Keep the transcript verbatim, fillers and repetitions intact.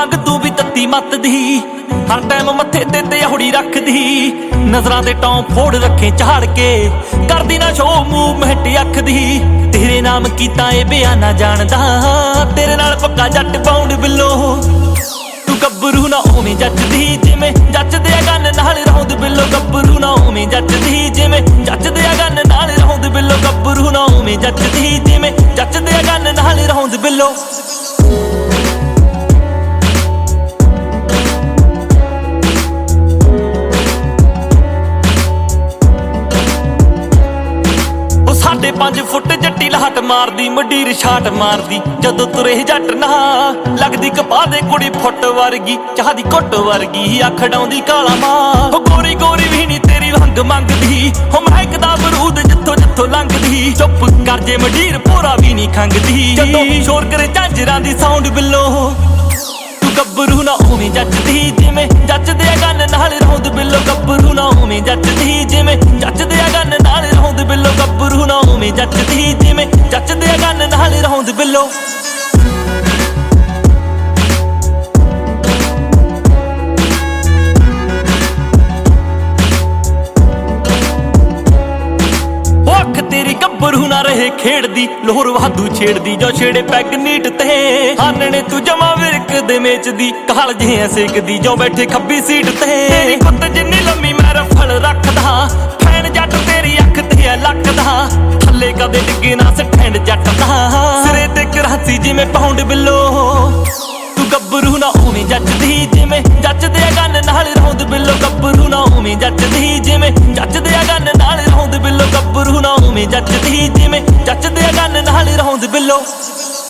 ਵਾਂਗ ਤੂੰ ਵੀ ਤੱਤੀ ਮੱਤ ਦੀ ਹਰ ਟਾਈਮ ਮੱਥੇ ਤੇ ਤੇ ਹੁੜੀ ਰੱਖਦੀ ਨਜ਼ਰਾਂ ਦੇ ਟੌਂ ਫੋੜ ਰੱਖੇ ਝਾੜ ਕੇ ਕਰਦੀ ਨਾ ਸ਼ੋ ਮੂਵਮੈਂਟ ਅੱਖ ਦੀ ਤੇਰੇ ਨਾਮ ਕੀਤਾ ਏ ਬਿਆਨਾ ਜਾਣਦਾ ਤੇਰੇ ਨਾਲ ਪੱਕਾ ਜੱਟ ਬਾਉਂਡ ਬਿੱਲੋ ਤੂੰ ਗੱਭਰੂ ਨਾ ਉਵੇਂ ਜੱਜਦੀ ਜਿਵੇਂ ਜੱਜਦੇ ਆ ਗੰਨ ਨਾਲ ਰੌਂਦ ਬਿੱਲੋ ਗੱਭਰੂ ਨਾ ਉਵੇਂ ਜੱਜਦੀ ਜਿਵੇਂ ਜੱਜਦੇ ਆ ਗੰਨ ਨਾਲ ਰੌਂਦ ਬਿੱਲੋ ਗੱਭਰੂ ਨਾ ਉਵੇਂ ਜੱਜਦੀ ਜਿਵੇਂ ਜੱਜਦੇ ਆ ਗੰਨ ਨਾਲ ਰੌਂਦ ਬਿੱਲੋ ਸਾਢੇ ਪੰਜ ਫੁੱਟ ਜੱਟੀ ਲਾਟ ਮਾਰਦੀ ਮੰਡੀਰ ਛਾਟ ਮਾਰਦੀ ਜਦੋਂ ਤੁਰੇ ਜੱਟ ਨਾ ਲੱਗਦੀ ਕਪਾਹ ਦੇ ਕੁੜੀ ਫੁੱਟ ਵਰਗੀ ਚਾਹ ਦੀ ਘੁੱਟ ਵਰਗੀ ਅੱਖ ਡਾਉਂਦੀ ਕਾਲਾ ਮਾਂ ਹੋ ਗੋਰੀ ਗੋਰੀ ਵੀ ਨੀ ਤੇਰੀ ਵੰਗ ਮੰਗਦੀ ਹੋ ਮਹਿਕਦਾ ਬਰੂਦ ਜਿੱਥੋਂ ਜਿੱਥੋਂ ਲੰਘਦੀ ਚੁੱਪ ਕਰ ਜੇ ਮੰਡੀਰ ਪੂਰਾ ਵੀ ਨੀ ਖੰਗਦੀ ਜਦੋਂ ਸ਼ੋਰ ਕਰੇ ਝਾਂਜਰਾਂ ਦੀ ਸਾਊਂਡ ਬਿੱਲੋ ਤੂੰ ਗੱਭਰੂ ਨਾ ਉਵੇਂ ਜੱਜਦੀ ਜਿਵੇਂ ਜੱਜਦੇ ਆ ਗੰਨ ਨਾਲ ਰੌਂਦ ਬਿੱਲੋ ਗੱਭਰੂ ਨਾ ਉਵੇਂ ਜੱਜਦੀ ਜਿਵੇਂ ਜੱਜਦੇ ਆ ਗੰਨ ਨਾਲ ਰੌਂਦ ਬਿੱਲੋ ਗੱਭਰੂ ਨਾ ਉਵੇਂ ਜੱਜਦੀ ਜਿਵੇਂ ਜੱਜਦੇ ਆ ਗੰਨ ਨਾਲ ਰੌਂਦ ਬਿੱਲੋ ਤੇਰੀ ਗੱਭਰੂ ਨਾ ਰਹੇ ਖੇਡਦੀ ਲੋਹਰ ਵਾਧੂ ਛੇੜਦੀ ਜੋ ਛੇੜੇ ਪੈਗ ਨੀਟ ਤੇ ਹਾਨਣੇ ਤੂੰ ਜਮਾ ਵਿਰਕ ਦੇ ਮੇਚਦੀ ਕਾਲ ਜਿਹਾ ਸੇਕਦੀ ਜੋ ਬੈਠੇ ਖੱਬੀ ਸੀਟ ਤੇ ਤੇਰੀ ਕੁੱਤ ਜਿੰਨੀ ਲੰਮੀ ਮੈਂ ਰਫਲ ਰੱਖਦਾ ਫੈਨ ਜੱਟ ਤੇਰੀ ਅੱਖ ਤੇ ਆ ਲੱਕਦਾ ਥੱਲੇ ਕਦੇ ਡਿੱਗੇ ਨਾ ਸਟੈਂਡ ਜੱਟ ਦਾ ਸਿਰੇ ਤੇ ਕਰਾਚੀ ਜਿਵੇਂ ਪਾਉਂਡ ਬਿੱਲੋ ਤੂੰ ਗੱਭਰੂ ਨਾ ਉਵੇਂ ਜੱਜਦੀ ਜਿਵੇਂ ਜੱਜਦੇ ਆ ਗੰਨ ਨਾਲ ਰੌਂਦ ਬਿੱਲੋ ਗੱਭਰੂ ਨਾ ਉਵੇਂ ਜੱਜਦੀ ਜਿਵੇਂ ਜੱਜਦੇ ਆ ਗੰਨ ਨਾਲ ਰੌਂਦ ਬਿੱਲੋ ਗੱਭਰੂ ਨਾ ਉਵੇਂ ਜੱਜਦੀ ਜਿਵੇਂ ਜੱਜਦੇ ਆ ਗੰਨ ਨਾਲ ਰੌਂਦ ਬਿੱਲੋ